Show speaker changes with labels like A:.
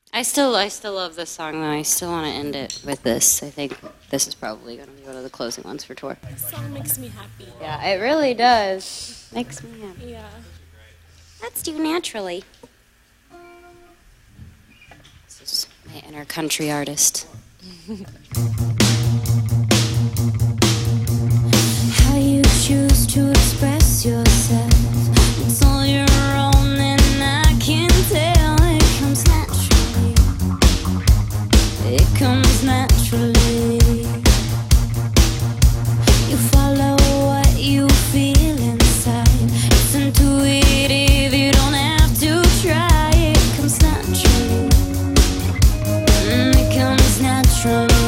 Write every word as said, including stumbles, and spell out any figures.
A: I still, I still love this song though. I still want to end it with this. I think this is probably going to be one of the closing ones for tour.
B: This song makes me happy.
A: Yeah, it really does. Makes me happy.
B: Yeah.
A: Let's do naturally. This is my inner country artist.
C: How you choose to express yourself, it's all your own, and I can tell it comes naturally. It comes naturally. You follow what you feel inside. It's intuitive, you don't have to try. It comes naturally. Mm, it comes naturally.